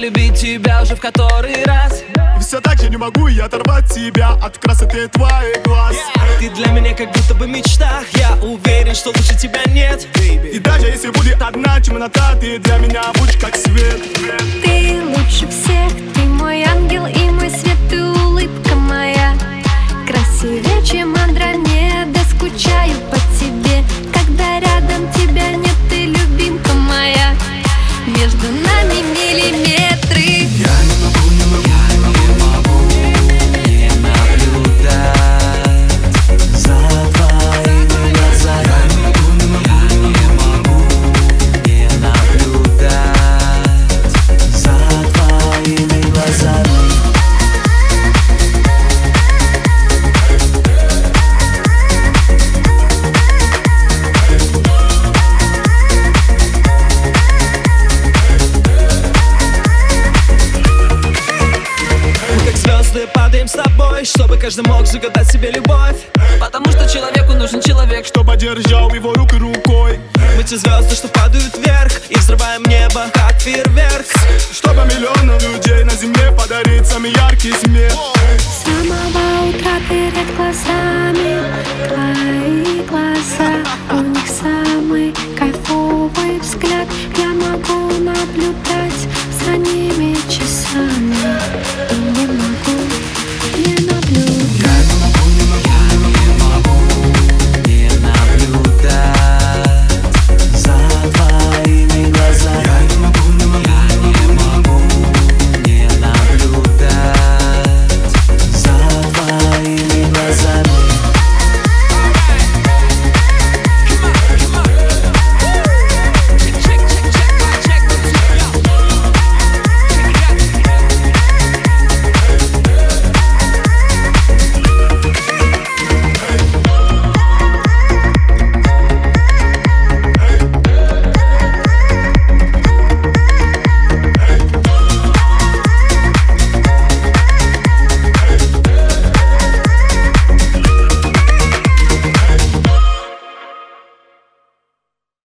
любить тебя уже в который раз. Все так же не могу я оторвать тебя от красоты твоих глаз. Ты для меня как будто бы мечта. Я уверен, что лучше тебя нет, baby. И даже если будет одна темнота, ты для меня будешь как свет. Ты лучше всех, ты мой ангел и мой свет, ты улыбка моя. Красивее, чем Андромеда, скучаю по тебе. Когда рядом тебя нет, ты любимка моя. Между нами миллиметры. Я не могу не наблюдать за твоими глазами. Не могу не наблюдать за твоими глазами. Падаем с тобой, чтобы каждый мог загадать себе любовь. Потому что человеку нужен человек, чтобы держал его руку рукой. мы те звезды, что падают вверх и взрываем небо, как фейерверк. Чтобы миллионам людей на земле подарить самый яркий смех. С самого утра перед глазами твои глаза. У них самый кайфовый взгляд.